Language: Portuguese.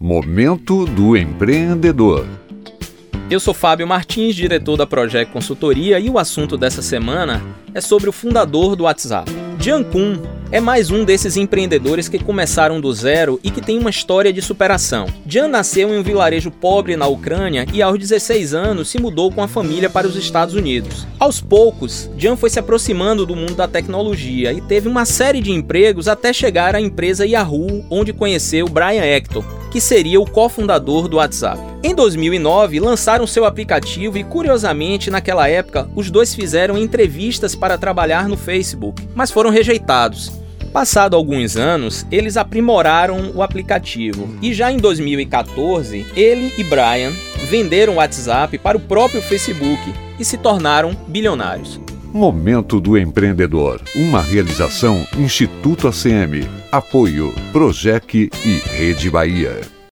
Momento do empreendedor. Eu sou Fábio Martins, diretor da Project Consultoria, e o assunto dessa semana é sobre o fundador do WhatsApp. Jan Koum é mais um desses empreendedores que começaram do zero e que tem uma história de superação. Jan nasceu em um vilarejo pobre na Ucrânia e aos 16 anos se mudou com a família para os Estados Unidos. Aos poucos, Jan foi se aproximando do mundo da tecnologia e teve uma série de empregos até chegar à empresa Yahoo, onde conheceu Brian Acton, que seria o cofundador do WhatsApp. Em 2009, lançaram seu aplicativo e, curiosamente, naquela época, os dois fizeram entrevistas para trabalhar no Facebook, mas foram rejeitados. Passado alguns anos, eles aprimoraram o aplicativo e já em 2014, ele e Brian venderam o WhatsApp para o próprio Facebook e se tornaram bilionários. Momento do empreendedor. Uma realização Instituto ACM. Apoio Project e Rede Bahia.